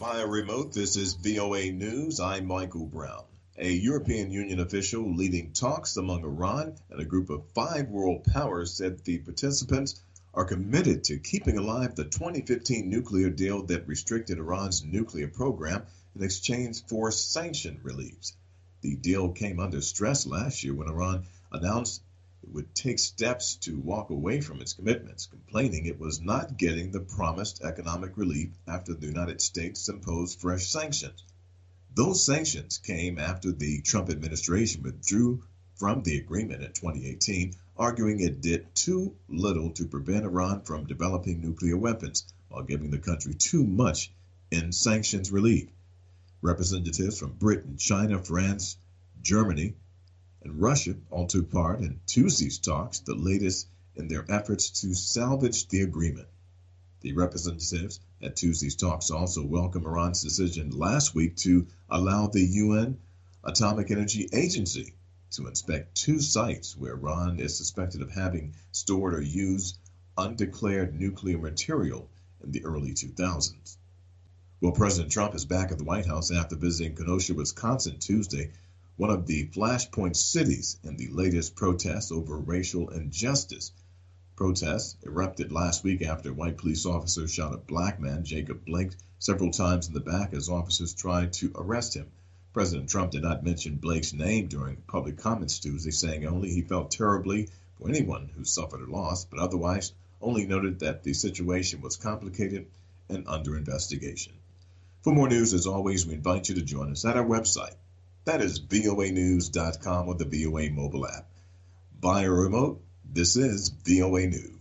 Via remote, this is VOA News. I'm Michael Brown. A European Union official leading talks among Iran and a group of five world powers said the participants are committed to keeping alive the 2015 nuclear deal that restricted Iran's nuclear program in exchange for sanction reliefs. The deal came under stress last year when Iran announced it would take steps to walk away from its commitments, complaining it was not getting the promised economic relief after the United States imposed fresh sanctions. Those sanctions came after the Trump administration withdrew from the agreement in 2018, arguing it did too little to prevent Iran from developing nuclear weapons while giving the country too much in sanctions relief. Representatives from Britain, China, France, Germany, and Russia all took part in Tuesday's talks, the latest in their efforts to salvage the agreement. The representatives at Tuesday's talks also welcomed Iran's decision last week to allow the UN Atomic Energy Agency to inspect two sites where Iran is suspected of having stored or used undeclared nuclear material in the early 2000s. Well, President Trump is back at the White House after visiting Kenosha, Wisconsin Tuesday, one of the flashpoint cities in the latest protests over racial injustice. Protests erupted last week after a white police officer shot a black man, Jacob Blake, several times in the back as officers tried to arrest him. President Trump did not mention Blake's name during public comments Tuesday, saying only he felt terribly for anyone who suffered a loss, but otherwise only noted that the situation was complicated and under investigation. For more news, as always, we invite you to join us at our website. That is voanews.com or the VOA mobile app. Via remote, this is VOA News.